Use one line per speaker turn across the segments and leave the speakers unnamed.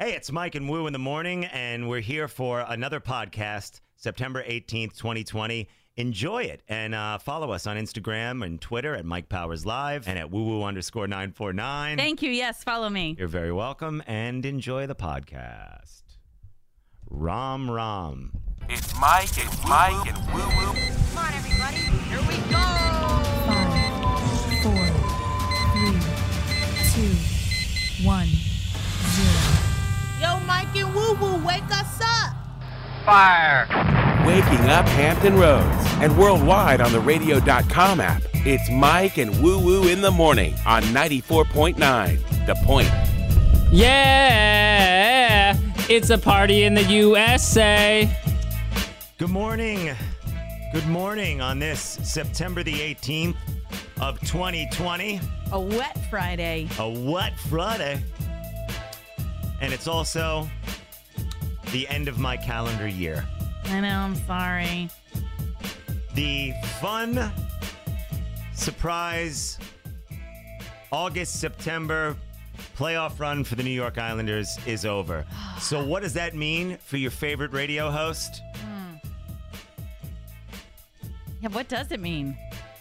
Hey, it's Mike and Woo in the morning, and we're here for another podcast, September 18th, 2020. Enjoy it, and follow us on Instagram and Twitter at Mike Powers Live and at woo_949.
Thank you. Yes, follow me.
You're very welcome, and enjoy the podcast. Ram Ram.
It's Mike and Woo Woo.
Come on, everybody. Here we go.
5, 4, 3, 2, 1, 0.
Yo, Mike and Woo Woo, wake us up.
Fire. Waking up Hampton Roads and worldwide on the radio.com app. It's Mike and Woo Woo in the morning on 94.9 The Point.
Yeah, it's a party in the USA.
Good morning. Good morning on this September the 18th of 2020.
A wet Friday.
A wet Friday. And it's also the end of my calendar year.
I know, I'm sorry.
The fun, surprise, August, September playoff run for the New York Islanders is over. So what does that mean for your favorite radio host?
Yeah, what does it mean?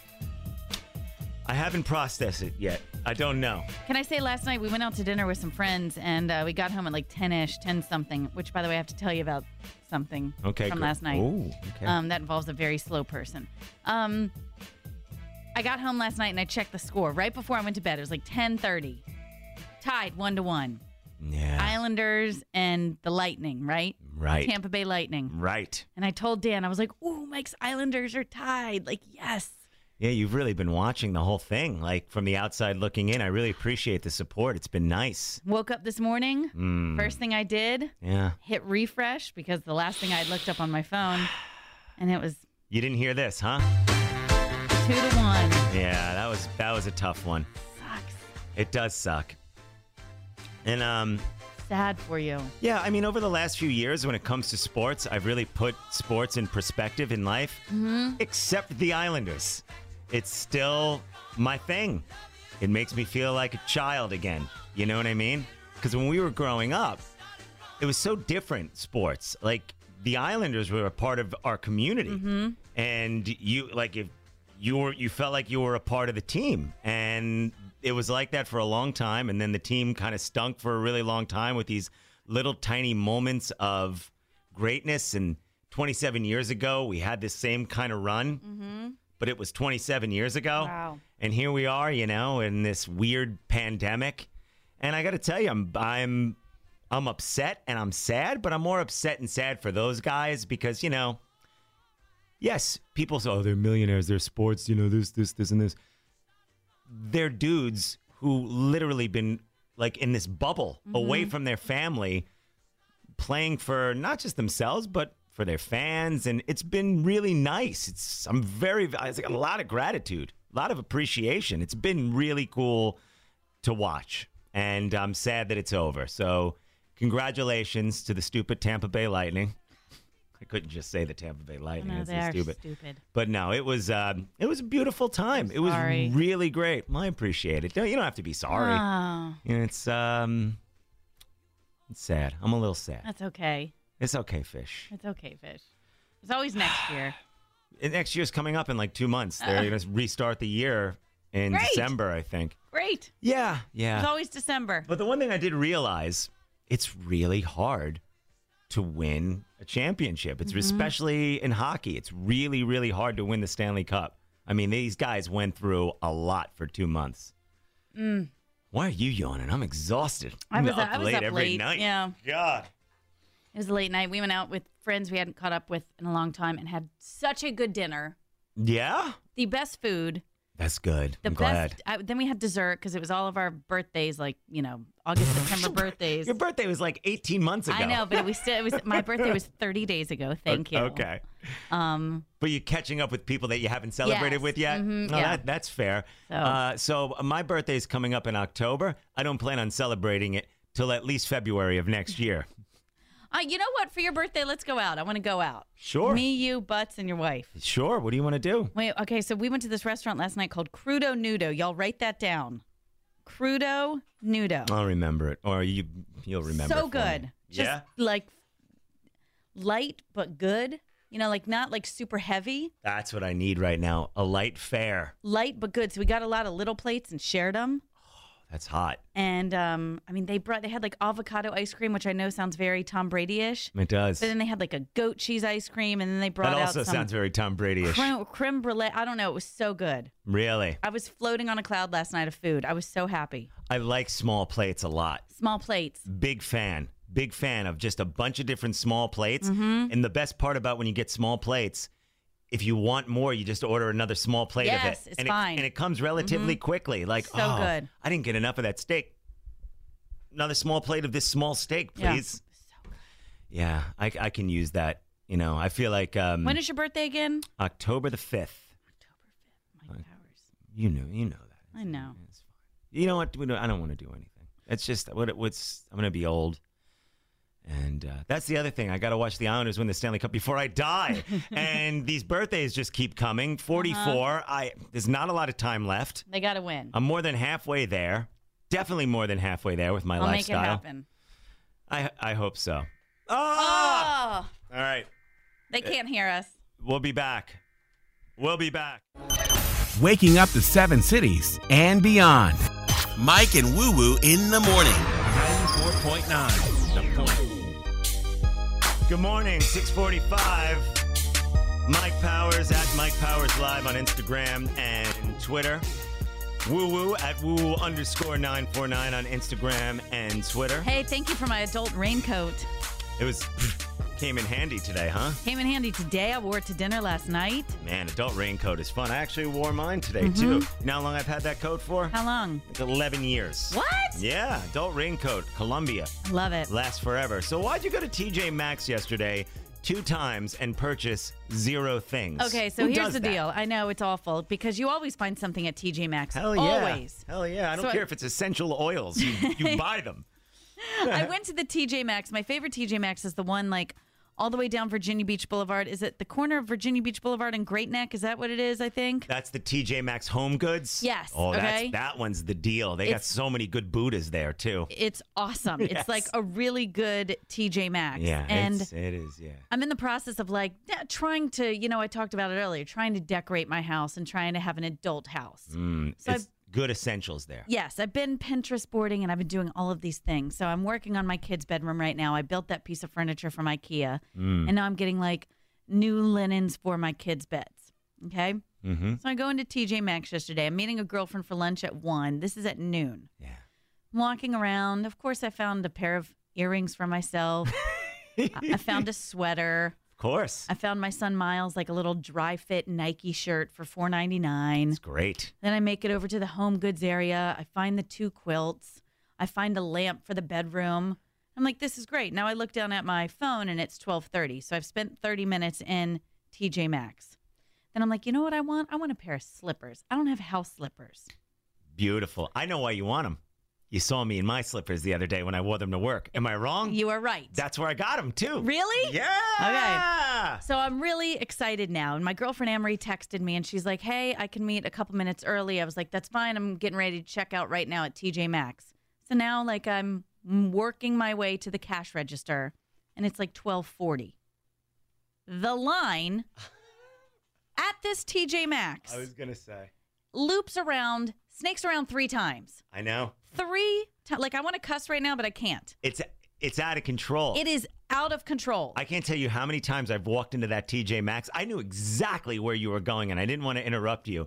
I haven't processed it yet. I don't know.
Can I say last night we went out to dinner with some friends and we got home at like 10-ish, 10-something, which, by the way, I have to tell you about something from last night.
Oh, okay.
That involves a very slow person. I got home last night and I checked the score right before I went to bed. It was like 10:30. Tied 1-1.
Yeah.
Islanders and the Lightning, right?
Right.
Tampa Bay Lightning.
Right.
And I told Dan, I was like, ooh, Mike's Islanders are tied. Like, yes.
Yeah, you've really been watching the whole thing, like from the outside looking in. I really appreciate the support. It's been nice.
Woke up this morning. First thing I did, hit refresh because the last thing I had looked up on my phone, and it was
You didn't hear this, huh?
2-1.
Yeah, that was a tough one.
Sucks.
It does suck. And
Sad for you.
yeah, I mean, over the last few years, when it comes to sports, I've really put sports in perspective in life, except the Islanders. It's still my thing. It makes me feel like a child again. You know what I mean? Because when we were growing up, it was so different, sports. Like, the Islanders were a part of our community. And you felt like you were a part of the team. And it was like that for a long time. And then the team kind of stunk for a really long time with these little tiny moments of greatness. And 27 years ago, we had this same kind of run. But it was 27 years ago.
Wow.
And here we are, you know, in this weird pandemic. And I got to tell you, I'm upset and I'm sad, but I'm more upset and sad for those guys because, you know, yes, people say, oh, they're millionaires, they're sports, you know, this, and this. They're dudes who literally been like in this bubble away from their family, playing for not just themselves, but for their fans. And it's been really nice. It's like a lot of gratitude, a lot of appreciation. It's been really cool to watch. And I'm sad that it's over. So congratulations to the stupid Tampa Bay Lightning. I couldn't just say the Tampa Bay Lightning.
No,
It's
they are
stupid.
stupid.
But no, it was a beautiful time. It was
sorry.
really great. I appreciate it. You don't have to be sorry.
Oh,
You know, it's sad. I'm a little sad.
that's okay.
It's okay, Fish.
It's okay, Fish. It's always next year.
Next year's coming up in like 2 months. They're going to restart the year in
Great.
December, I think.
Great.
Yeah.
It's always December.
But the one thing I did realize, it's really hard to win a championship. It's especially in hockey. It's really, really hard to win the Stanley Cup. I mean, these guys went through a lot for 2 months. Why are you yawning? I'm exhausted.
I was
up
up
late every
late.
night.
Yeah.
God.
It was a late night. We went out with friends we hadn't caught up with in a long time and had such a good dinner.
Yeah?
The best food.
That's good.
The
I'm
best.
glad.
Then we had dessert because it was all of our birthdays, like, you know, August, September birthdays.
Your birthday was like 18 months ago.
I know, but my birthday was 30 days ago. Thank you.
Okay. But you're catching up with people that you haven't celebrated
Yes.
with yet? No,
yeah.
that's fair.
So-
So my birthday's coming up in October. I don't plan on celebrating it till at least February of next year.
You know what? For your birthday, let's go out. I want to go out.
Sure.
Me, you, Butts, and your wife.
Sure. What do you want to do?
Wait, okay, so we went to this restaurant last night called Crudo Nudo. Y'all write that down. crudo nudo.
I'll remember it, or you'll remember.
So
it for me.
good. Just
Yeah,
like light but good. You know, like not like super heavy.
that's what I need right now. A light fare.
Light but good. So we got a lot of little plates and shared them.
That's hot.
And I mean, they had like avocado ice cream, which I know sounds very Tom Brady-ish.
It does.
But then they had like a goat cheese ice cream, and then they brought
That
out
also
some
sounds very Tom Brady-ish.
creme brulee. I don't know. It was so good.
Really,
I was floating on a cloud last night of food. I was so happy.
I like small plates a lot.
Small plates.
Big fan of just a bunch of different small plates.
Mm-hmm.
And the best part about when you get small plates, if you want more, you just order another small plate of it.
Yes, it's
and
fine.
And it comes relatively quickly. Like,
So good.
I didn't get enough of that steak. Another small plate of this small steak, please. Yeah, I can use that. You know, I feel like
When is your birthday again?
October the 5th.
Mike Powers.
You know that.
I know.
It's fine. You know what? I don't want to do anything. It's just I'm going to be old. And that's the other thing. I got to watch the Islanders win the Stanley Cup before I die. And these birthdays just keep coming. 44. There's not a lot of time left.
They got to win.
I'm more than halfway there. Definitely more than halfway there with my
I'll
lifestyle.
make it happen.
I hope so.
Oh,
All right.
they can't hear us.
We'll be back. We'll be back.
Waking up the 7 cities and beyond. Mike and Woo Woo in the morning. 94.9 The Point.
Good morning, 6:45. Mike Powers at Mike Powers Live on Instagram and Twitter. Woo Woo at woo_949 on Instagram and Twitter.
Hey, thank you for my adult raincoat.
It came in handy today, huh?
Came in handy today. I wore it to dinner last night.
Man, adult raincoat is fun. I actually wore mine today, too. You know how long I've had that coat for?
How long?
Like 11 years.
What?
Yeah, adult raincoat, Columbia.
I love it.
Lasts forever. So why'd you go to TJ Maxx yesterday 2 times and purchase 0 things?
Okay, so
Who
here's
does
the
that?
deal. I know it's awful because you always find something at TJ Maxx.
Hell yeah.
Always.
Hell yeah. I don't
So
care if it's essential oils. You buy them.
I went to the TJ Maxx. My favorite TJ Maxx is the one like all the way down Virginia Beach Boulevard. Is it the corner of Virginia Beach Boulevard and Great Neck? Is that what it is, I think?
That's the TJ Maxx Home Goods?
Yes,
Oh,
okay.
that one's the deal. They got
It's-
so many good Buddhas there, too.
It's awesome. It's
Yes.
like a really good TJ Maxx.
Yeah,
And
it is, yeah.
I'm in the process of like trying to, I talked about it earlier, trying to decorate my house and trying to have an adult house. So
It's good essentials there.
Yes, I've been Pinterest boarding and I've been doing all of these things. So I'm working on my kid's bedroom right now. I built that piece of furniture from IKEA, and now I'm getting like new linens for my kids' beds. Okay.
Mm-hmm.
So I go into TJ Maxx yesterday. I'm meeting a girlfriend for lunch at 1. This is at noon.
Yeah.
I'm walking around. Of course, I found a pair of earrings for myself. I found a sweater.
Of course.
I found my son Miles like a little dry fit Nike shirt for $4.99.
It's great.
Then I make it over to the home goods area. I find the 2 quilts. I find a lamp for the bedroom. I'm like, this is great. Now I look down at my phone and it's 12:30. So I've spent 30 minutes in TJ Maxx. Then I'm like, you know what I want? I want a pair of slippers. I don't have house slippers.
Beautiful. I know why you want them. You saw me in my slippers the other day when I wore them to work. Am I wrong?
You are right.
That's where I got them, too.
Really?
Yeah.
Okay. So I'm really excited now. And my girlfriend Amory texted me and she's like, hey, I can meet a couple minutes early. I was like, that's fine. I'm getting ready to check out right now at TJ Maxx. So now like I'm working my way to the cash register and it's like 12:40. The line at this TJ Maxx
I was going to say.
loops around, snakes around 3 times.
I know.
3 times. Like I want to cuss right now, but I can't.
It's out of control.
It is out of control.
I can't tell you how many times I've walked into that TJ Maxx. I knew exactly where you were going, and I didn't want to interrupt you.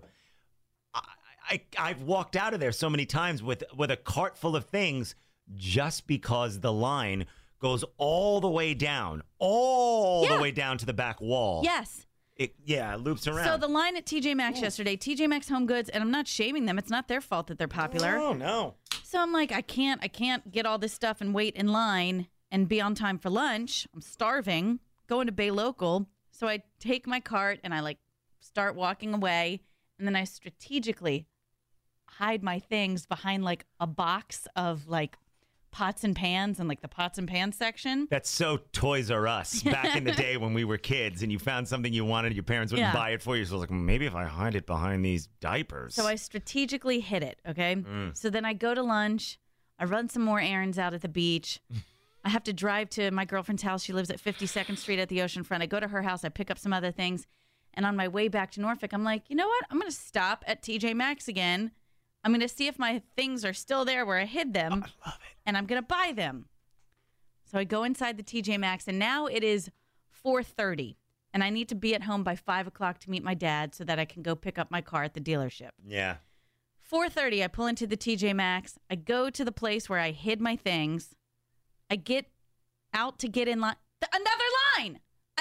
I've walked out of there so many times with a cart full of things just because the line goes all the way down, the way down to the back wall.
Yes.
It loops around.
So the line at TJ Maxx yesterday, TJ Maxx Home Goods, and I'm not shaming them. It's not their fault that they're popular.
Oh, no.
So I'm like, I can't get all this stuff and wait in line and be on time for lunch. I'm starving, going to Bay Local. So I take my cart and I like start walking away. And then I strategically hide my things behind like a box of like pots and pans and like the pots and pans section.
That's so Toys R Us back in the day when we were kids and you found something you wanted, your parents wouldn't buy it for you. So I was like, maybe if I hide it behind these diapers.
So I strategically hid it, okay? So then I go to lunch. I run some more errands out at the beach. I have to drive to my girlfriend's house. She lives at 52nd Street at the oceanfront. I go to her house. I pick up some other things. And on my way back to Norfolk, I'm like, you know what? I'm going to stop at TJ Maxx again. I'm going to see if my things are still there where I hid them.
I love it.
And I'm going to buy them. So I go inside the TJ Maxx, and now it is 4:30. And I need to be at home by 5 o'clock to meet my dad so that I can go pick up my car at the dealership.
Yeah.
4:30, I pull into the TJ Maxx. I go to the place where I hid my things. I get out to get in line. Another line.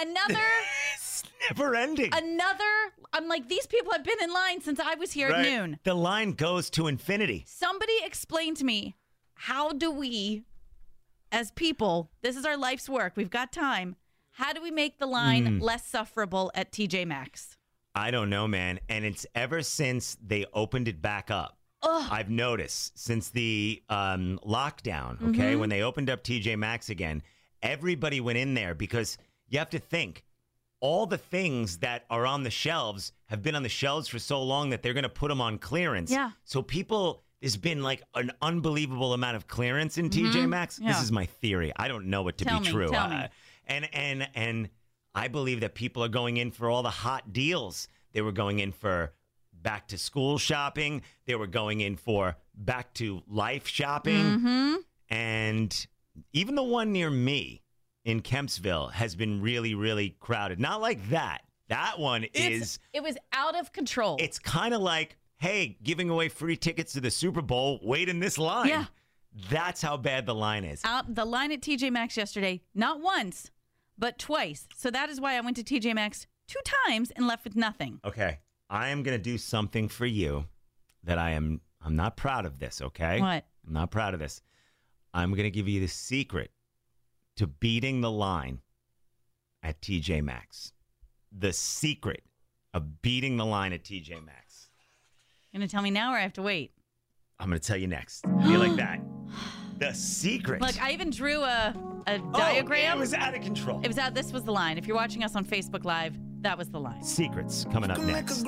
It's never ending.
I'm like, these people have been in line since I was here at noon.
The line goes to infinity.
Somebody explain to me, how do we, as people, this is our life's work, we've got time, how do we make the line less sufferable at TJ Maxx?
I don't know, man. And it's ever since they opened it back up. I've noticed since the lockdown, okay, when they opened up TJ Maxx again, everybody went in there because you have to think all the things that are on the shelves have been on the shelves for so long that they're going to put them on clearance.
Yeah.
So there's been like an unbelievable amount of clearance in TJ Maxx.
Yeah.
This is my theory. I don't know it to be true.
Tell me.
And I believe that people are going in for all the hot deals. They were going in for back to school shopping. They were going in for back to life shopping. And even the one near me in Kempsville has been really, really crowded. Not like that. That one
It was out of control.
It's kind of like, hey, giving away free tickets to the Super Bowl, wait in this line.
Yeah.
That's how bad the line is.
The line at TJ Maxx yesterday, not once, but twice. So that is why I went to TJ Maxx 2 times and left with nothing.
Okay. I am going to do something for you that I'm not proud of this, okay?
What?
I'm not proud of this. I'm going to give you the secret to beating the line at TJ Maxx. The secret of beating the line at TJ Maxx.
You're going to tell me now or I have to wait?
I'm going to tell you next. Be like that. The secret.
Look, I even drew a diagram.
It was out of control.
It was out. This was the line. If you're watching us on Facebook Live, that was the line.
Secrets coming up next.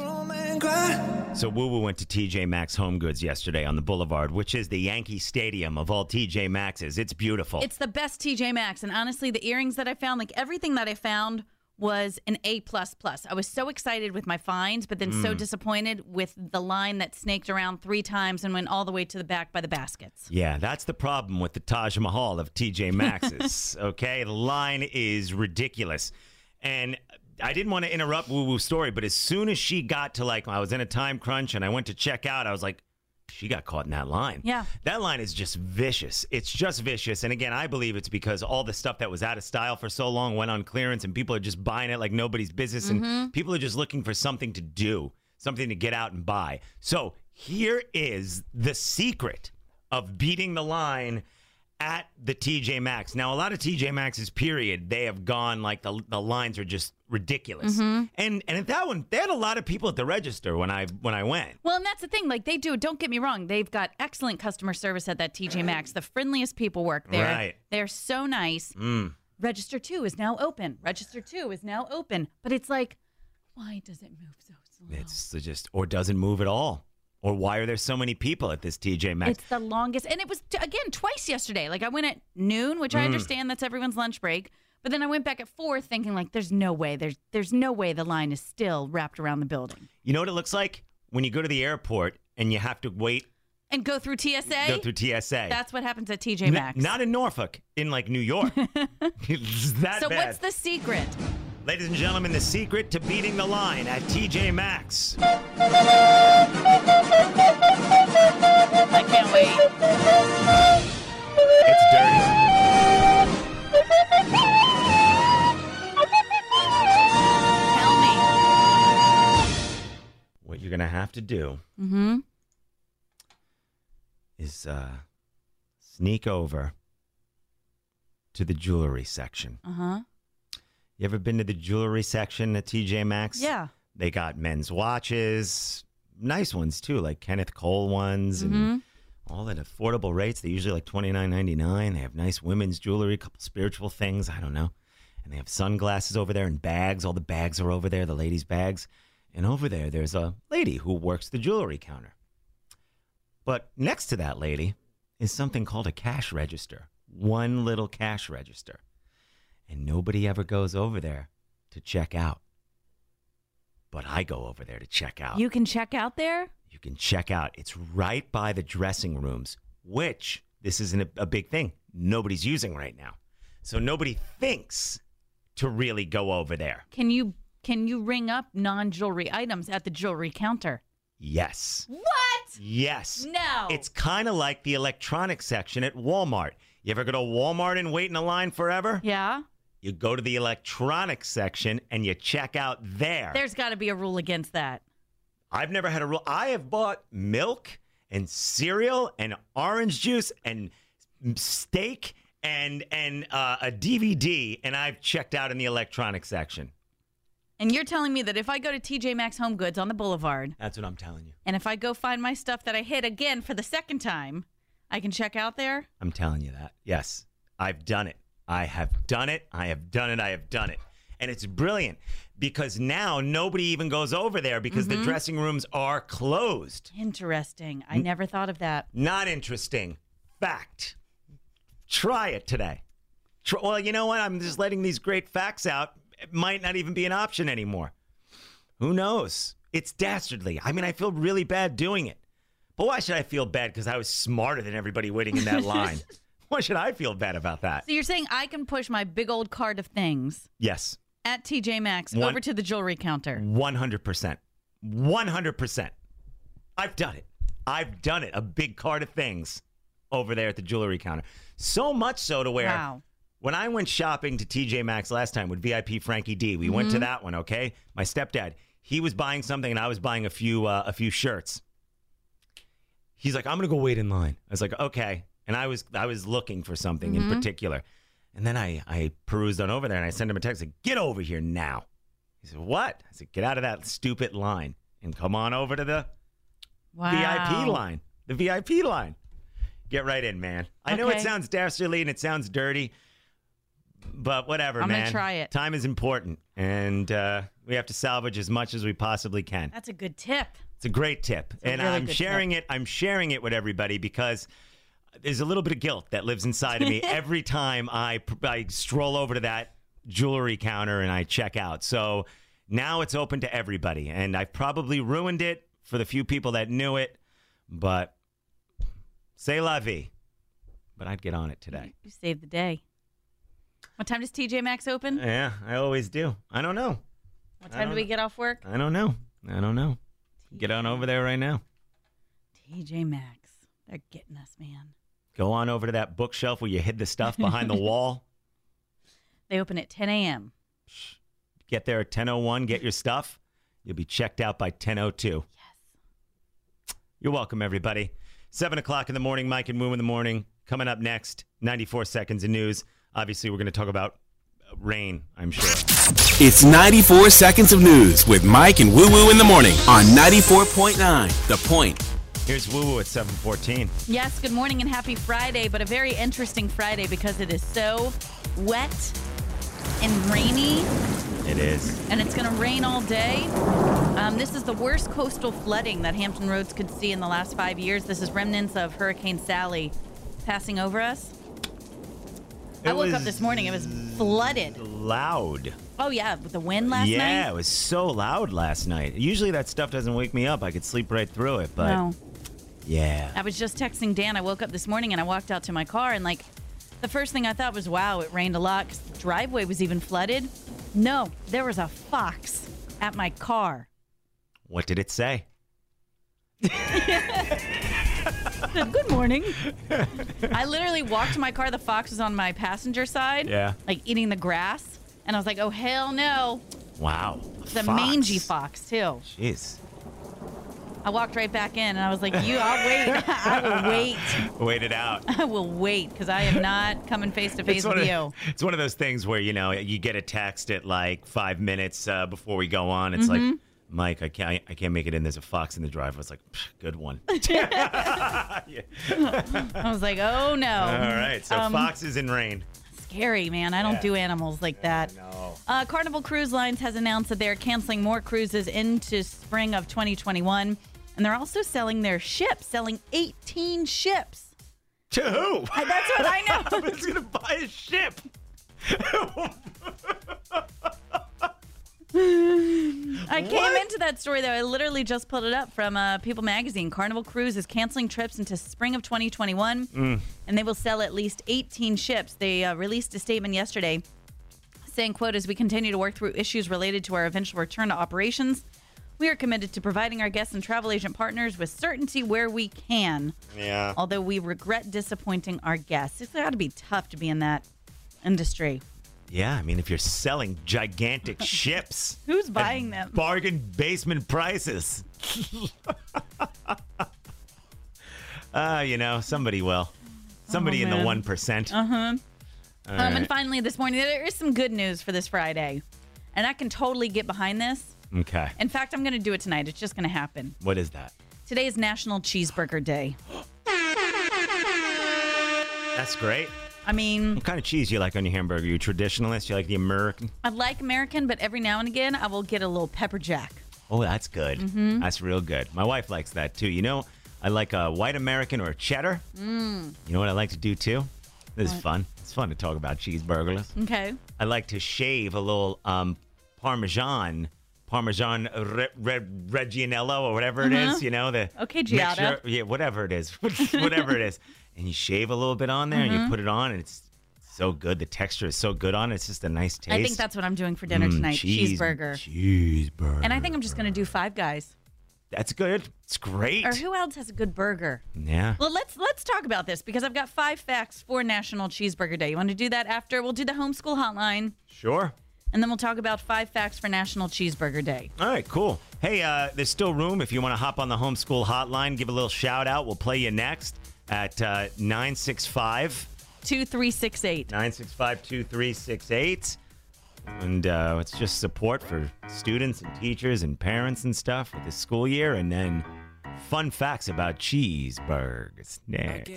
So Woo Woo went to TJ Maxx Home Goods yesterday on the Boulevard, which is the Yankee Stadium of all TJ Maxx's. It's beautiful.
It's the best TJ Maxx. And honestly, the earrings that I found, like everything that I found was an A++. I was so excited with my finds, but then so disappointed with the line that snaked around 3 times and went all the way to the back by the baskets.
Yeah, that's the problem with the Taj Mahal of TJ Maxx's, okay? The line is ridiculous. And I didn't want to interrupt Woo Woo's story, but as soon as she got to I was in a time crunch and I went to check out, I was like, she got caught in that line.
Yeah.
That line is just vicious. It's just vicious. And again, I believe it's because all the stuff that was out of style for so long went on clearance and people are just buying it like nobody's business. And people are just looking for something to do, something to get out and buy. So here is the secret of beating the line at the TJ Maxx. Now, a lot of TJ Maxx's period, they have gone the lines are just ridiculous. And at that one, they had a lot of people at the register when I went.
Well, and that's the thing. Like they do, don't get me wrong. They've got excellent customer service at that TJ Maxx. The friendliest people work there.
Right.
They're so nice. Register 2 is now open. Register 2 is now open. But it's like, why does it move so slow?
It's just, or doesn't move at all. Or why are there so many people at this TJ Maxx?
It's the longest. And it was, again, twice yesterday. Like, I went at noon, which I understand that's everyone's lunch break. But then I went back at 4 thinking, there's no way. There's no way the line is still wrapped around the building.
You know what it looks like? When you go to the airport and you have to wait.
And go through TSA?
Go through TSA.
That's what happens at TJ Maxx.
Not in Norfolk. In, New York. It's that
so
bad.
What's the secret?
Ladies and gentlemen, the secret to beating the line at TJ Maxx.
I can't wait.
It's dirty.
Tell me.
What you're going to have to do is sneak over to the jewelry section. You ever been to the jewelry section at TJ Maxx?
Yeah.
They got men's watches, nice ones too, like Kenneth Cole ones and all at affordable rates. They're usually like $29.99. They have nice women's jewelry, a couple spiritual things. I don't know. And they have sunglasses over there and bags. All the bags are over there, the ladies' bags. And over there, there's a lady who works the jewelry counter. But next to that lady is something called a cash register. One little cash register. And nobody ever goes over there to check out. But I go over there to check out.
You can check out there?
You can check out. It's right by the dressing rooms, which this isn't a big thing. Nobody's using right now. So nobody thinks to really go over there.
Can you ring up non-jewelry items at the jewelry counter?
Yes.
What?
Yes.
No.
It's kind of like the electronics section at Walmart. You ever go to Walmart and wait in a line forever?
Yeah.
You go to the electronics section and you check out there.
There's got to be a rule against that.
I've never had a rule. I have bought milk and cereal and orange juice and steak and a DVD, and I've checked out in the electronics section.
And you're telling me that if I go to TJ Maxx Home Goods on the Boulevard,
That's what I'm telling you.
and if I go find my stuff that I hid again for the second time, I can check out there?
I'm telling you that. Yes, I've done it. I have done it. I have done it. I have done it. And it's brilliant because now nobody even goes over there because the dressing rooms are closed.
Interesting. I never thought of that.
Not interesting. Fact. Try it today. Well, you know what? I'm just letting these great facts out. It might not even be an option anymore. Who knows? It's dastardly. I mean, I feel really bad doing it. But why should I feel bad? Because I was smarter than everybody waiting in that line. Why should I feel bad about that?
So you're saying I can push my big old cart of things
Yes.
at TJ Maxx over to the jewelry counter?
100%. 100%. I've done it. I've done it. A big cart of things over there at the jewelry counter. So much so to where
Wow.
when I went shopping to TJ Maxx last time with VIP Frankie D, we went to that one, okay? My stepdad, he was buying something and I was buying a few shirts. He's like, I'm going to go wait in line. I was like, okay. And I was looking for something in particular. And then I perused on over there and I sent him a text like, get over here now. He said, what? I said, get out of that stupid line and come on over to the VIP line. The VIP line. Get right in, man. I know it
Okay.
sounds dastardly and it sounds dirty, but whatever,
I'm
man.
gonna try it.
Time is important, and we have to salvage as much as we possibly can.
That's a good tip.
It's a great tip,
a
and
really
I'm
good
sharing it. I'm sharing it with everybody because there's a little bit of guilt that lives inside of me every time I stroll over to that jewelry counter and I check out. So now it's open to everybody, and I've probably ruined it for the few people that knew it, but c'est la vie. But I'd get on it today.
You saved the day. What time does TJ Maxx open?
Yeah, I always do. I don't know.
What time do we get off work?
I don't know. Get on over there right now.
TJ Maxx. They're getting us, man.
Go on over to that bookshelf where you hid the stuff behind the wall.
They open at 10 a.m.
Get there at 10:01, get your stuff. You'll be checked out by 10:02.
Yes.
You're welcome, everybody. 7 o'clock in the morning, Mike and Moo in the morning. Coming up next, 94 seconds of news. Obviously, we're going to talk about rain, I'm sure.
It's 94 seconds of news with Mike and Woo Woo in the morning on 94.9 The Point.
Here's Woo Woo at 7:14.
Yes, good morning and happy Friday, but a very interesting Friday because it is so wet and rainy,
It is.
and it's going to rain all day. This is the worst coastal flooding that Hampton Roads could see in the last 5 years. This is remnants of Hurricane Sally passing over us. I woke up this morning, it was flooded.
Loud.
Oh, yeah, with the wind last night?
Yeah, it was so loud last night. Usually that stuff doesn't wake me up. I could sleep right through it, but
No.
yeah.
I was just texting Dan. I woke up this morning and I walked out to my car, and the first thing I thought was, wow, it rained a lot because the driveway was even flooded. No, there was a fox at my car.
What did it say?
Said, good morning. I literally walked to my car. The fox was on my passenger side,
Yeah.
eating the grass. And I was like, oh, hell no.
Wow.
It's a mangy fox, too.
Jeez.
I walked right back in, and I was like, I'll wait. I will wait.
Wait it out.
I will wait because I am not coming face-to-face with you.
It's one of those things where, you get a text at 5 minutes before we go on. It's like, Mike, I can't make it in. There's a fox in the driveway. I was like, good one.
I was like, oh no.
All right, so foxes and rain.
Scary, man. I don't do animals like that.
No.
Carnival Cruise Lines has announced that they're canceling more cruises into spring of 2021. And they're also selling their ships, selling 18 ships.
To who?
That's what I know.
Who's going to buy a ship?
I came into that story, though. I literally just pulled it up from People Magazine. Carnival Cruise is canceling trips into spring of 2021, and they will sell at least 18 ships. They released a statement yesterday saying, quote, as we continue to work through issues related to our eventual return to operations, we are committed to providing our guests and travel agent partners with certainty where we can.
Yeah.
Although we regret disappointing our guests. It's got to be tough to be in that industry.
Yeah, I mean, if you're selling gigantic ships.
Who's buying them?
Bargain basement prices. Somebody will. Somebody in the 1%.
Uh-huh.
Right.
And finally, this morning, there is some good news for this Friday. And I can totally get behind this.
Okay.
In fact, I'm going to do it tonight. It's just going to happen.
What is that?
Today is National Cheeseburger Day.
That's great.
I mean,
What kind of cheese do you like on your hamburger? You traditionalist? You like the American?
I like American, but every now and again, I will get a little pepper jack.
Oh, that's good.
Mm-hmm.
That's real good. My wife likes that, too. You know, I like a white American or a cheddar. You know what I like to do, too? This is fun. It's fun to talk about cheeseburgers.
Okay.
I like to shave a little Parmesan Reggianello or whatever it is, the
Okay, Giada.
mixture. Yeah, whatever it is. Whatever it is. And you shave a little bit on there and you put it on and it's so good. The texture is so good on it. It's just a nice taste.
I think that's what I'm doing for dinner tonight. Cheeseburger.
Cheeseburger.
And I think I'm just going to do Five Guys.
That's good. It's great.
Or who else has a good burger?
Yeah.
Well, let's talk about this because I've got 5 facts for National Cheeseburger Day. You want to do that after? We'll do the homeschool hotline.
Sure.
And then we'll talk about 5 facts for National Cheeseburger Day.
All right, cool. Hey, there's still room if you want to hop on the homeschool hotline. Give a little shout out. We'll play you next at 965
2368.
965-2368. And it's just support for students and teachers and parents and stuff for the school year. And then fun facts about cheeseburgers next.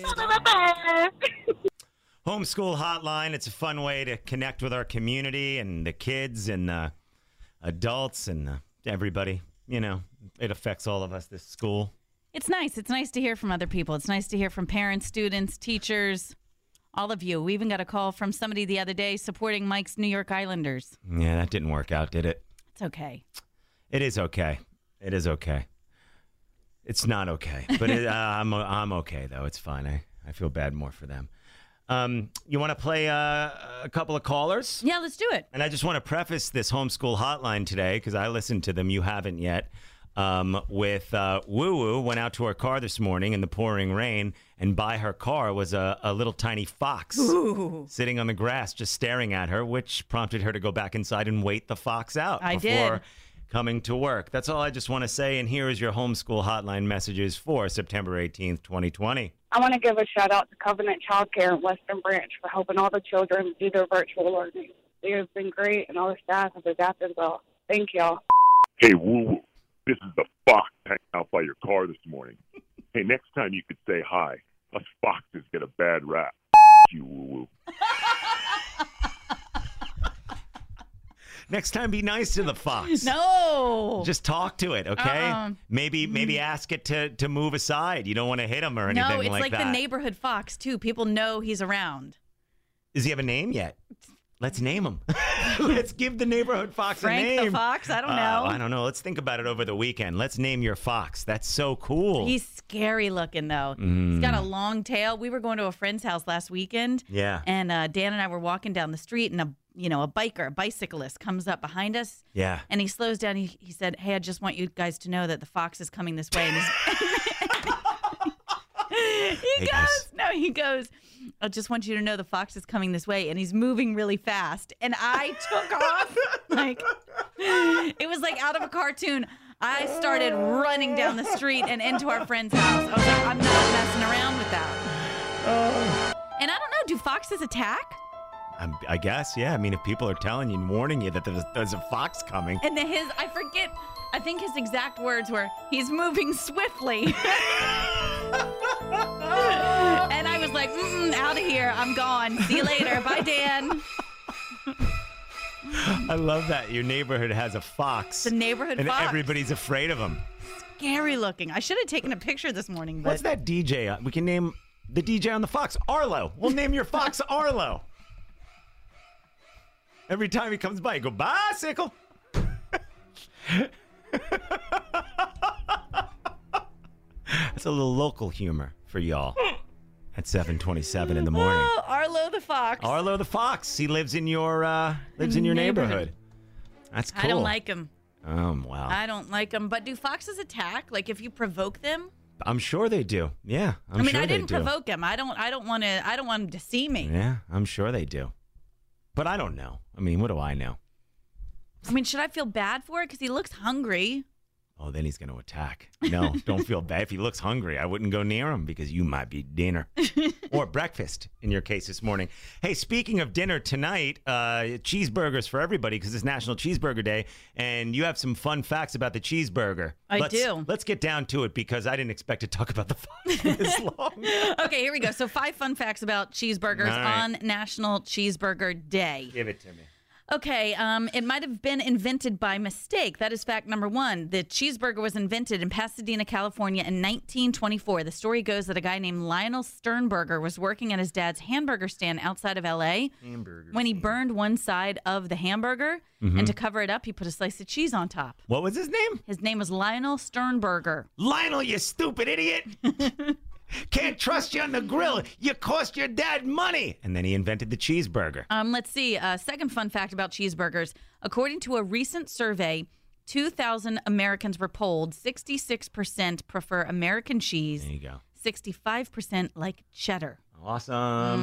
Homeschool hotline. It's a fun way to connect with our community and the kids and the adults and everybody. It affects all of us, this school.
It's nice. It's nice to hear from other people. It's nice to hear from parents, students, teachers, all of you. We even got a call from somebody the other day supporting Mike's New York Islanders.
Yeah, that didn't work out, did it?
It's okay.
It is okay. It is okay. It's not okay, but I'm okay though. It's fine. I feel bad more for them. You want to play a couple of callers?
Yeah, let's do it.
And I just want to preface this homeschool hotline today because I listened to them. You haven't yet. With Woo Woo went out to her car this morning in the pouring rain, and by her car was a little tiny fox sitting on the grass just staring at her, which prompted her to go back inside and wait the fox out before coming to work. That's all I just want to say, and here is your homeschool hotline messages for September 18th, 2020.
I want to give a shout out to Covenant Childcare in Western Branch for helping all the children do their virtual learning. They have been great, and all the staff have adapted well. Thank y'all.
Hey, Woo Woo. This is the fox hanging out by your car this morning. Hey, next time you could say hi. Us foxes get a bad rap. You, Woo Woo.
Next time, be nice to the fox.
No.
Just talk to it, okay? Maybe ask it to move aside. You don't want to hit him or anything like that.
No, it's like the neighborhood fox, too. People know he's around.
Does he have a name yet? Let's name him. Let's give the neighborhood fox
Frank
a name.
Frank the fox? I don't know.
I don't know. Let's think about it over the weekend. Let's name your fox. That's so cool.
He's scary looking, though. He's got a long tail. We were going to a friend's house last weekend.
Yeah.
And Dan and I were walking down the street, and a bicyclist comes up behind us.
Yeah.
And he slows down. He said, "Hey, I just want you guys to know that the fox is coming this way." And he goes, "I just want you to know the fox is coming this way," and he's moving really fast. And I took off like it was like out of a cartoon. I started running down the street and into our friend's house. I was like, I'm not messing around with that. And I don't know, do foxes attack?
I guess, yeah. I mean, if people are telling you and warning you that there's a fox coming.
And then I think his exact words were, he's moving swiftly. And I was like, out of here. I'm gone. See you later. Bye, Dan.
I love that. Your neighborhood has a fox.
The neighborhood
and
fox.
And everybody's afraid of him.
Scary looking. I should have taken a picture this morning. But...
What's that DJ? We can name the DJ on the fox Arlo. We'll name your fox Arlo. Every time he comes by, you go, bicycle. That's a little local humor for y'all at 7:27 in the morning.
Oh, Arlo the fox.
Arlo the fox. He lives in your neighborhood. That's cool.
I don't like him.
Wow.
I don't like them. But do foxes attack? Like if you provoke them?
I'm sure they do. Yeah, I'm sure they do.
I didn't provoke him. I don't want him to see me.
Yeah, I'm sure they do. But I don't know. I mean, what do I know?
I mean, should I feel bad for it? Because he looks hungry.
Oh, then he's going to attack. No, don't feel bad. If he looks hungry, I wouldn't go near him because you might be dinner or breakfast in your case this morning. Hey, speaking of dinner tonight, cheeseburgers for everybody because it's National Cheeseburger Day, and you have some fun facts about the cheeseburger.
I do.
Let's get down to it because I didn't expect to talk about the fox for this long.
Okay, here we go. So 5 fun facts about cheeseburgers on National Cheeseburger Day.
Give it to me.
Okay, it might have been invented by mistake. That is fact number 1. The cheeseburger was invented in Pasadena, California in 1924. The story goes that a guy named Lionel Sternberger was working at his dad's hamburger stand outside of L.A. when he burned one side of the hamburger, and to cover it up, he put a slice of cheese on top.
What was his name?
His name was Lionel Sternberger.
Lionel, you stupid idiot! Can't trust you on the grill. You cost your dad money. And then he invented the cheeseburger.
Let's see. Second fun fact about cheeseburgers. According to a recent survey, 2,000 Americans were polled. 66% prefer American cheese.
There you go.
65% like cheddar.
Awesome.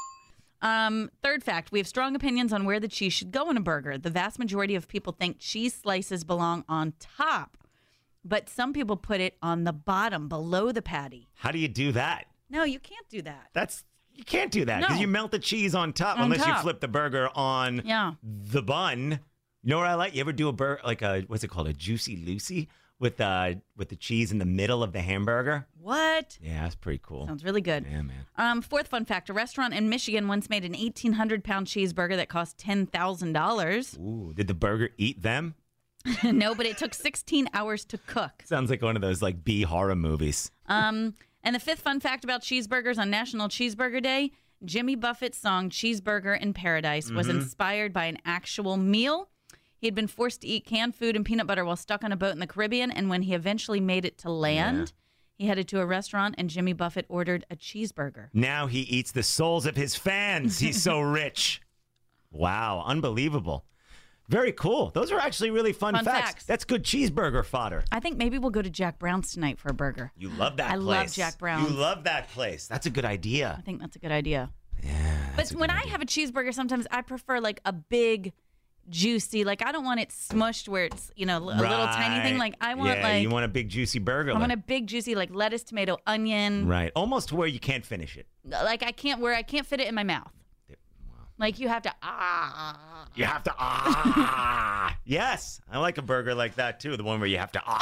Third fact, we have strong opinions on where the cheese should go in a burger. The vast majority of people think cheese slices belong on top. But some people put it on the bottom, below the patty.
How do you do that?
No, you can't do that.
You can't do that because you melt the cheese on top unless you flip the burger on the bun. You know what I like? You ever do a burger like what's it called? A Juicy Lucy with the cheese in the middle of the hamburger?
What?
Yeah, that's pretty cool.
Sounds really good.
Yeah, man.
Fourth fun fact, a restaurant in Michigan once made an 1,800-pound cheeseburger that cost $10,000.
Ooh, did the burger eat them?
No, but it took 16 hours to cook.
Sounds like one of those like B horror movies.
And the fifth fun fact about cheeseburgers on National Cheeseburger Day, Jimmy Buffett's song Cheeseburger in Paradise was inspired by an actual meal. He had been forced to eat canned food and peanut butter while stuck on a boat in the Caribbean, and when he eventually made it to land, he headed to a restaurant and Jimmy Buffett ordered a cheeseburger.
Now he eats the souls of his fans. He's so rich. Wow, unbelievable. Very cool. Those are actually really fun facts. That's good cheeseburger fodder.
I think maybe we'll go to Jack Brown's tonight for a burger.
You love that place.
I love Jack Brown's.
You love that place. That's a good idea.
I think that's a good idea.
Yeah.
But when I have a cheeseburger, sometimes I prefer like a big, juicy, like I don't want it smushed where it's, a little tiny thing. Like I want
you want a big juicy burger.
I want a big juicy like lettuce, tomato, onion.
Right. Almost to where you can't finish it.
Like I can't fit it in my mouth. Like you have to
You have to Yes, I like a burger like that too. The one where you have to All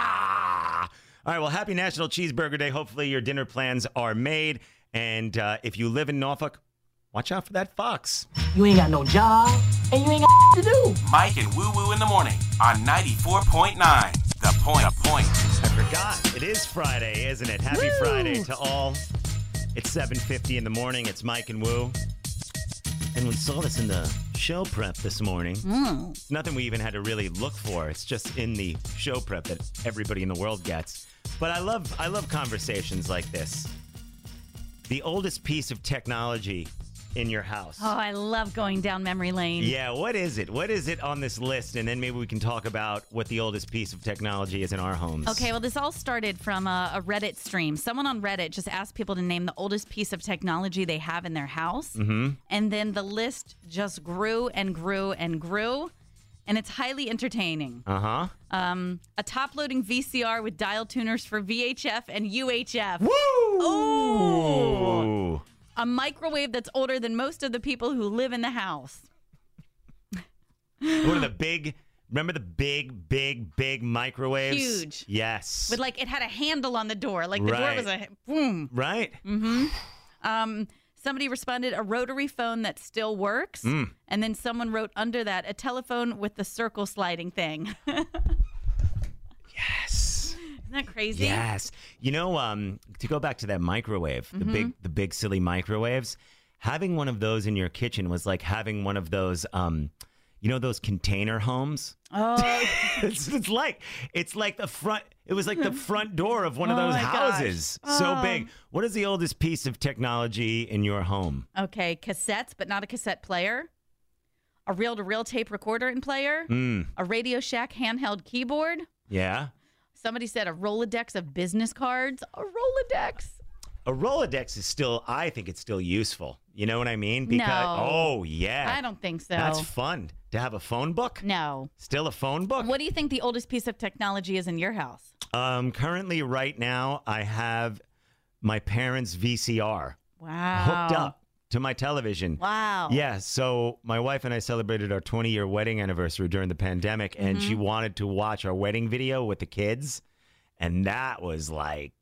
right, well, happy National Cheeseburger Day. Hopefully your dinner plans are made. And if you live in Norfolk, watch out for that fox.
You ain't got no job, and you ain't got to do.
Mike and Woo Woo in the morning on 94.9. The Point.
I forgot. It is Friday, isn't it? Happy Friday to all. It's 7:50 in the morning. It's Mike and Woo. And we saw this in the show prep this morning. It's nothing we even had to really look for. It's just in the show prep that everybody in the world gets. But I love conversations like this. The oldest piece of technology in your house.
Oh, I love going down memory lane.
Yeah, what is it? What is it on this list? And then maybe we can talk about what the oldest piece of technology is in our homes.
Okay, well, this all started from a Reddit stream. Someone on Reddit just asked people to name the oldest piece of technology they have in their house. And then the list just grew and grew and grew. And it's highly entertaining. A top-loading VCR with dial tuners for VHF and UHF.
Woo!
Oh! A microwave that's older than most of the people who live in the house.
What are the big... Remember the big microwaves?
Huge.
Yes.
With it had a handle on the door. Like the door was a boom.
Right.
Mm-hmm. Somebody responded, a rotary phone that still works. And then someone wrote under that, a telephone with the circle sliding thing.
Yes.
Isn't that crazy?
Yes. You know, to go back to that microwave, the big silly microwaves, having one of those in your kitchen was like having one of those, you know, those container homes.
Oh,
it's like the front. It was like the front door of one of those houses. So big. What is the oldest piece of technology in your home?
Okay, cassettes, but not a cassette player. A reel-to-reel tape recorder and player. A Radio Shack handheld keyboard.
Yeah.
Somebody said a Rolodex of business cards. A Rolodex.
A Rolodex is still, I think it's still useful. You know what I mean? Because,
No.
oh, yeah.
I don't think so.
That's fun. To have a phone book?
No.
Still a phone book?
What do you think the oldest piece of technology is in your house?
Currently, right now, I have my parents' VCR
Wow.
hooked up to my television.
Wow.
Yeah, so my wife and I celebrated our 20-year wedding anniversary during the pandemic, and she wanted to watch our wedding video with the kids, and that was like,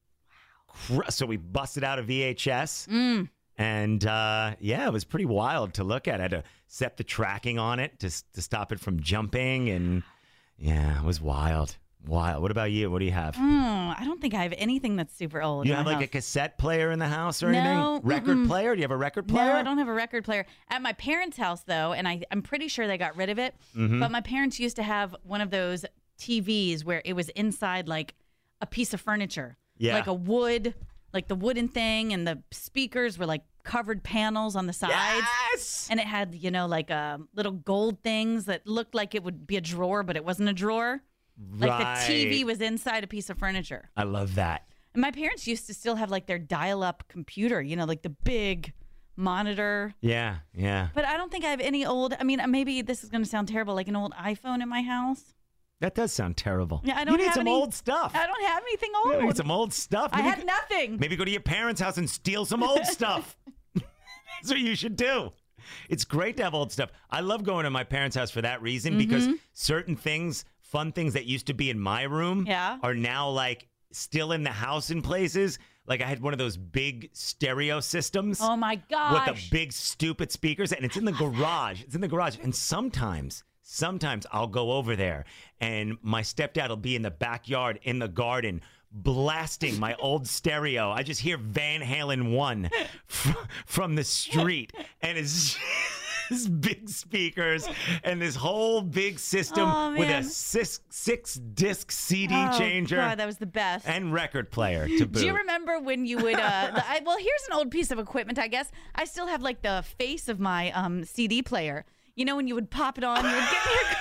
so we busted out a VHS, and yeah, it was pretty wild to look at. I had to set the tracking on it to stop it from jumping, and yeah, it was wild. Wild. What about you? What do you have?
I don't think I have anything that's super old.
You
in
have
my
like a
house.
cassette player in the house or
No,
anything? Record player? Do you have a record player?
No, I don't have a record player. At my parents' house, though, and I'm pretty sure they got rid of it, but my parents used to have one of those TVs where it was inside like a piece of furniture.
Yeah.
Like a wood, like the wooden thing, and the speakers were like covered panels on the sides.
Yes!
And it had, you know, like little gold things that looked like it would be a drawer, but it wasn't a drawer. Like the TV was inside a piece of furniture.
I love that.
And my parents used to still have like their dial-up computer, you know, like the big monitor.
Yeah, yeah.
But I don't think I have any old, I mean, maybe this is going to sound terrible, like an old iPhone in my house.
That does sound terrible.
Yeah, I don't
You need
have
some
any-
old stuff.
I don't have anything
You
old.
need some old stuff.
I
Maybe
had nothing.
Maybe go to your parents' house and steal some old stuff. That's what you should do. It's great to have old stuff. I love going to my parents' house for that reason because certain things, fun things that used to be in my room are now like still in the house in places. Like I had one of those big stereo systems.
Oh my gosh.
With the big stupid speakers, and it's in the garage. It's in the garage. And sometimes I'll go over there and my stepdad will be in the backyard in the garden blasting my old stereo. I just hear Van Halen 1 from the street, and it's just big speakers and this whole big system with a six-disc CD changer.
God, that was the best.
And record player to boot.
Do you remember when you would, well, here's an old piece of equipment, I guess. I still have like the face of my CD player. You know, when you would pop it on, you would get your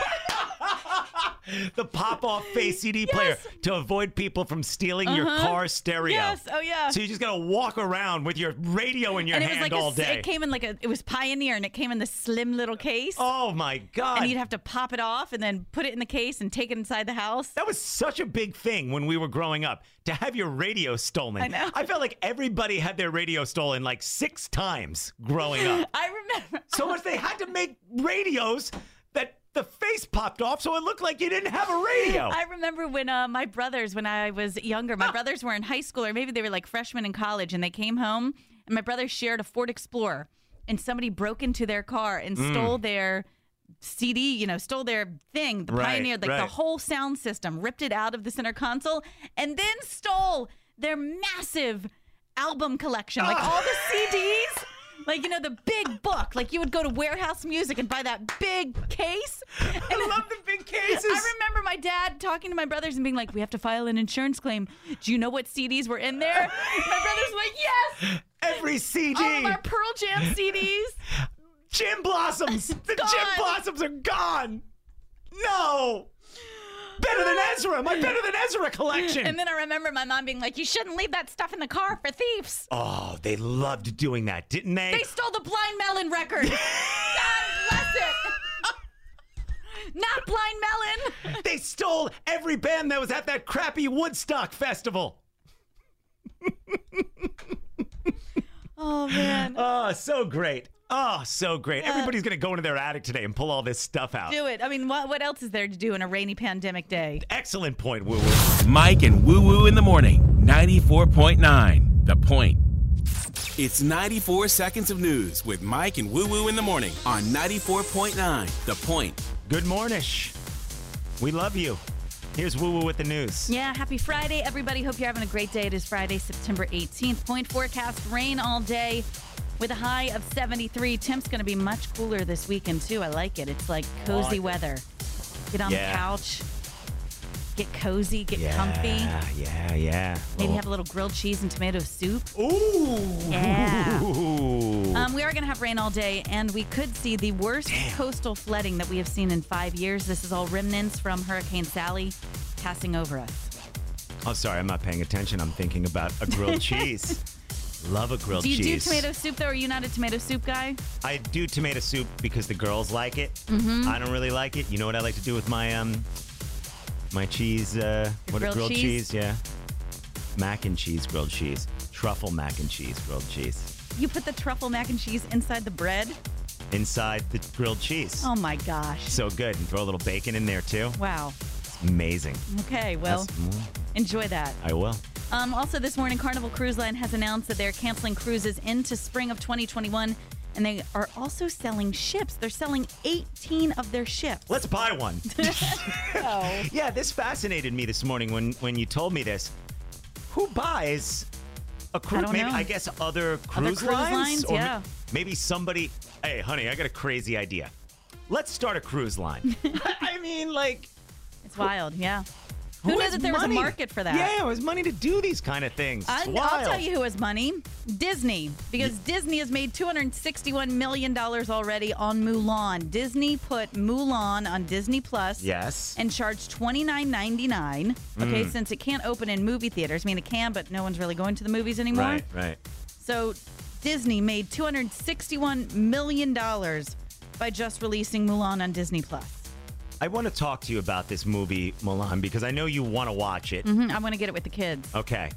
the pop-off face CD player to avoid people from stealing your car stereo.
Yes, oh yeah.
So you just gotta walk around with your radio in your
and it
hand
was like
all day.
It came in it was Pioneer, and it came in this slim little case.
Oh my God.
And you'd have to pop it off and then put it in the case and take it inside the house.
That was such a big thing when we were growing up, to have your radio stolen.
I know.
I felt like everybody had their radio stolen like 6 times growing up.
I remember.
So much they had to make radios that the face popped off so it looked like you didn't have a radio.
I remember when my brothers, when I was younger, my brothers were in high school, or maybe they were like freshmen in college, and they came home, and my brothers shared a Ford Explorer, and somebody broke into their car and stole their CD, you know, stole their thing, the Pioneer, like the whole sound system, ripped it out of the center console, and then stole their massive album collection, like all the CDs. Like, you know, the big book. Like, you would go to Warehouse Music and buy that big case. And
I love the big cases.
I remember my dad talking to my brothers and being like, we have to file an insurance claim. Do you know what CDs were in there? My brothers were like, yes.
Every CD.
All of our Pearl Jam CDs.
Gin Blossoms. The Gin Blossoms are gone. No. Better Than Ezra. My Better Than Ezra collection.
And then I remember my mom being like, you shouldn't leave that stuff in the car for thieves.
Oh, they loved doing that, didn't they?
They stole the Blind Melon record. God bless it. Not Blind Melon.
They stole every band that was at that crappy Woodstock festival.
Oh, man.
Oh, so great. Oh, so great. Everybody's going to go into their attic today and pull all this stuff out.
Do it. I mean, what else is there to do in a rainy pandemic day?
Excellent point, Woo Woo.
Mike and Woo Woo in the morning. 94.9 The Point. It's 94 seconds of news with Mike and Woo Woo in the morning on 94.9 The Point.
Good mornish. We love you. Here's Woo Woo with the news.
Yeah, happy Friday, everybody. Hope you're having a great day. It is Friday, September 18th. Point forecast, rain all day with a high of 73. Temp's going to be much cooler this weekend, too. I like it. It's like cozy weather. Get on the couch, get cozy, get comfy.
Yeah.
Maybe have a little grilled cheese and tomato soup.
Ooh.
Yeah. We are going to have rain all day, and we could see the worst coastal flooding that we have seen in 5 years. This is all remnants from Hurricane Sally passing over us.
Oh, sorry, I'm not paying attention. I'm thinking about a grilled cheese. Love a grilled cheese.
Do you do tomato soup, though? Are you not a tomato soup guy?
I do tomato soup because the girls like it.
Mm-hmm.
I don't really like it. You know what I like to do with my my cheese? Grilled cheese? Yeah. Mac and cheese grilled cheese. Truffle mac and cheese grilled cheese.
You put the truffle mac and cheese inside the bread?
Inside the grilled cheese.
Oh, my gosh.
So good. And throw a little bacon in there, too.
Wow.
It's amazing.
Okay, well, enjoy that.
I will.
Also, this morning, Carnival Cruise Line has announced that they're canceling cruises into spring of 2021, and they are also selling ships. They're selling 18 of their ships.
Let's buy one.
Oh.
Yeah, this fascinated me this morning when you told me this. Who buys a cruise?
I don't know.
I guess other cruise
lines?
Or
yeah.
Maybe somebody, hey, honey, I got a crazy idea. Let's start a cruise line. I mean, like.
It's wild, yeah. Who knew that there was a market for that?
Yeah, it was money to do these kind of things. It's wild.
I'll tell you who has money. Disney. Because Disney has made $261 million already on Mulan. Disney put Mulan on Disney Plus.
Yes.
And charged $29.99. Okay, since it can't open in movie theaters. I mean, it can, but no one's really going to the movies anymore.
Right.
So Disney made $261 million by just releasing Mulan on Disney Plus.
I want to talk to you about this movie, Mulan, because I know you want to watch it.
Mm-hmm. I want to get it with the kids.
Okay.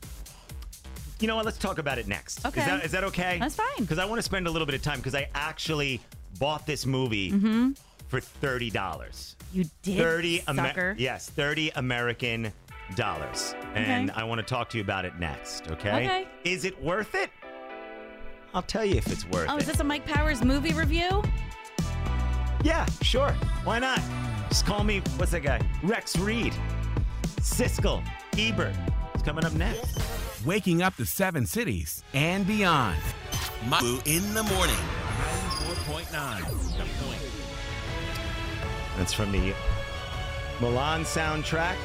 You know what? Let's talk about it next.
Okay.
Is that okay?
That's fine.
Because I want to spend a little bit of time because I actually bought this movie for $30.
You did, sucker.
Yes, $30 American dollars. And I want to talk to you about it next, okay? Is it worth it? I'll tell you if it's worth it.
Oh, is this a Mike Powers movie review?
Yeah, sure. Why not? Just call me, what's that guy? Rex Reed. Siskel. Ebert. It's coming up next.
Waking up the 7 cities and beyond. Mike in the morning. 94.9 The Point.
That's from the Mulan soundtrack.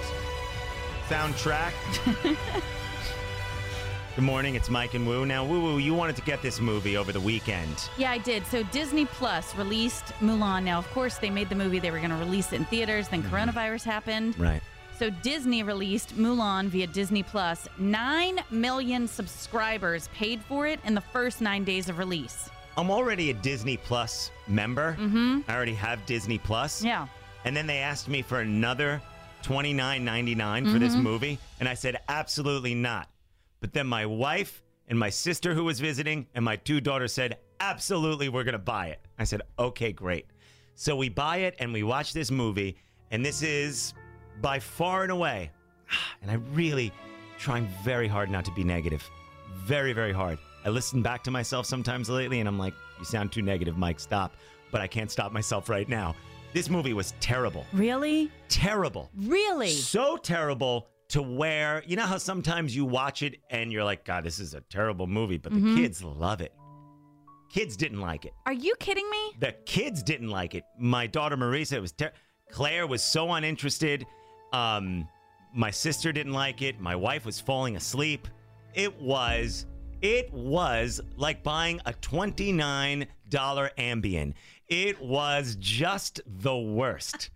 Good morning, it's Mike and Woo. Now, Woo, you wanted to get this movie over the weekend.
Yeah, I did. So Disney Plus released Mulan. Now, of course, they made the movie. They were going to release it in theaters. Then coronavirus happened.
Right.
So Disney released Mulan via Disney Plus. 9 million subscribers paid for it in the first 9 days of release.
I'm already a Disney Plus member.
Mm-hmm.
I already have Disney Plus.
Yeah.
And then they asked me for another $29.99 for this movie. And I said, absolutely not. But then my wife and my sister who was visiting and my 2 daughters said, absolutely, we're going to buy it. I said, okay, great. So we buy it and we watch this movie. And this is by far and away, and I really trying very hard not to be negative. Very, very hard. I listen back to myself sometimes lately and I'm like, you sound too negative, Mike, stop. But I can't stop myself right now. This movie was terrible.
Really?
Terrible.
Really?
So terrible. To where, you know how sometimes you watch it and you're like, God, this is a terrible movie, but the kids love it. Kids didn't like it.
Are you kidding me?
The kids didn't like it. My daughter Marisa, it was Claire was so uninterested. My sister didn't like it. My wife was falling asleep. It was like buying a $29 Ambien. It was just the worst.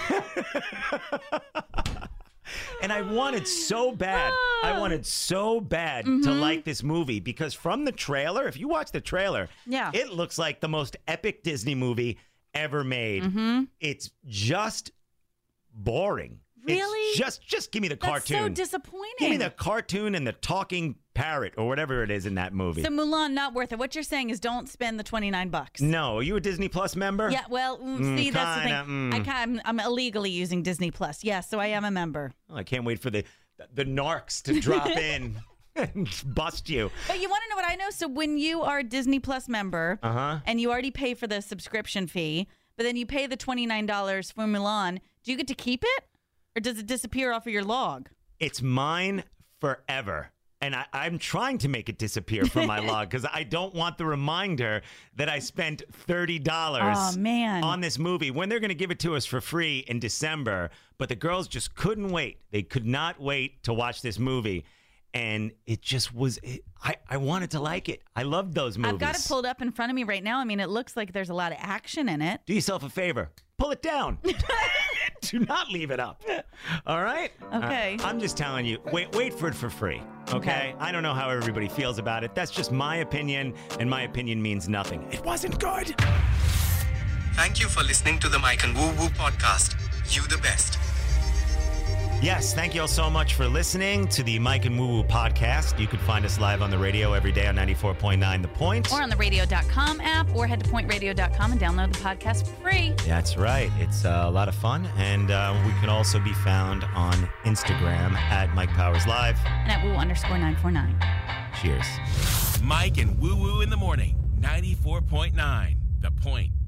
And I wanted so bad. To like this movie because from the trailer, if you watch the trailer, it looks like the most epic Disney movie ever made. It's just boring.
Really?
It's just give me the cartoon.
That's so disappointing.
Give me the cartoon and the talking parrot or whatever it is in that movie.
So Mulan, not worth it. What you're saying is don't spend the $29.
No, are you a Disney Plus member?
Yeah, well, see, that's the thing. I'm illegally using Disney Plus. Yes, so I am a member.
Oh, I can't wait for the narcs to drop in and bust you.
But you want to know what I know? So when you are a Disney Plus member and you already pay for the subscription fee, but then you pay the $29 for Mulan, do you get to keep it? Or does it disappear off of your log?
It's mine forever. And I'm trying to make it disappear from my log because I don't want the reminder that I spent $30 on this movie when they're going to give it to us for free in December. But the girls just couldn't wait. They could not wait to watch this movie. And it just was, I wanted to like it. I loved those movies.
I've got it pulled up in front of me right now. I mean, it looks like there's a lot of action in it.
Do yourself a favor. Pull it down. Do not leave it up. All right?
Okay.
I'm just telling you, wait for it for free. Okay? I don't know how everybody feels about it. That's just my opinion, and my opinion means nothing. It wasn't good.
Thank you for listening to the Mike and Woo Woo podcast. You the best.
Yes, thank you all so much for listening to the Mike and Woo Woo podcast. You can find us live on the radio every day on 94.9 The Point.
Or on the radio.com app, or head to pointradio.com and download the podcast for free.
That's right. It's a lot of fun. And we can also be found on Instagram at Mike Powers Live.
And at woo_949.
Cheers.
Mike and Woo Woo in the morning, 94.9 The Point.